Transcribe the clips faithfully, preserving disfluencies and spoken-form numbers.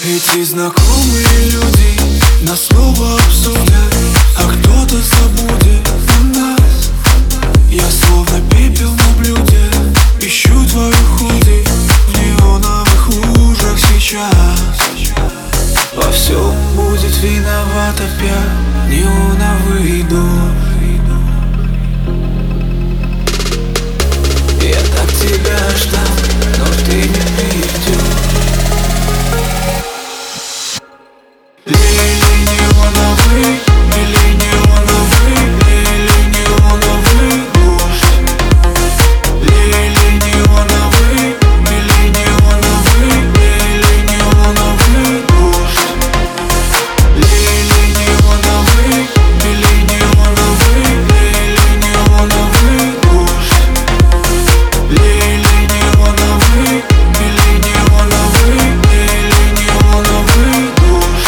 Эти знакомые люди нас снова обсудят, а кто-то забудет о нас. Я словно пепел на блюде, ищу твою худи в неоновых лужах сейчас. Во всем будет виноват опять неоновый дождь. Я так тебя ждал, но ты не придешь. Лили неоновый, лили неоновый, лили неоновый дождь. Лили неоновый, лили неоновый, лили неоновый дождь. Лили неоновый, лили неоновый, лили неоновый дождь. Лили неоновый, лили неоновый, лили неоновый дождь.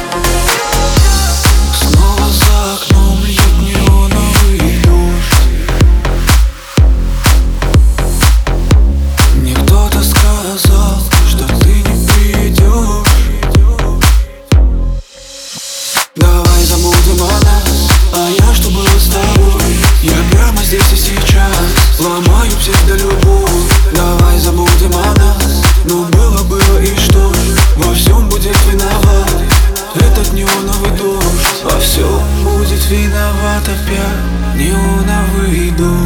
Снова за окном льет неоновый дождь. Мне кто-то сказал, что ты не придешь. Давай забудем о нас, а я что было с тобой? Я прямо здесь и сейчас ломаю псевдолюбовь. Давай забудем о нас, ну было, было и что? Во всем будет виноват этот неоновый дождь. Во всем будет виноват опять неоновый дождь.